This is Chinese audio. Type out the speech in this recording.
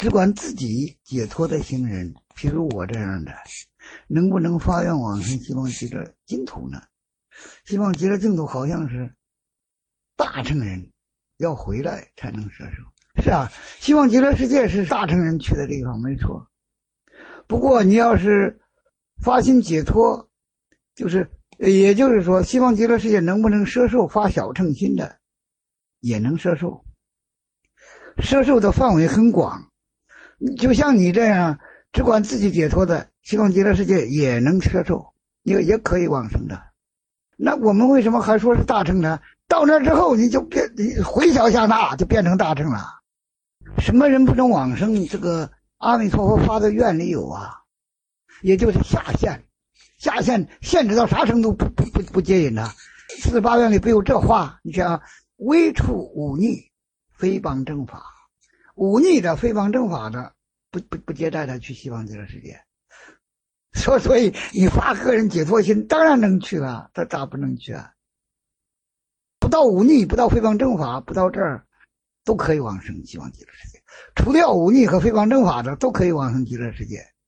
只管自己解脱的行人，譬如我这样的，能不能发愿往生西方极乐净土呢？西方极乐净土好像是大乘人要回来才能摄受。是啊，西方极乐世界是大乘人去的地方，没错。不过你要是发心解脱，也就是说，西方极乐世界能不能摄受发小乘心的，也能摄受。摄受的范围很广，就像你这样只管自己解脱的，西方极乐世界也能摄受，也可以往生的。那我们为什么还说是大乘呢？到那之后你回小下那就变成大乘了。什么人不能往生？这个阿弥陀佛发的愿里有啊，也就是下限限制到啥程度不接引呢？48愿里不有这话？你想，微处忤逆，非邦正法，忤逆的非邦正法的，不接待他去西方极乐世界。所以你发个人解脱心，当然能去了，他咋不能去啊？不到忤逆，不到非邦正法，不到这儿，都可以往生西方极乐世界。除掉忤逆和非邦正法的，都可以往生极乐世界。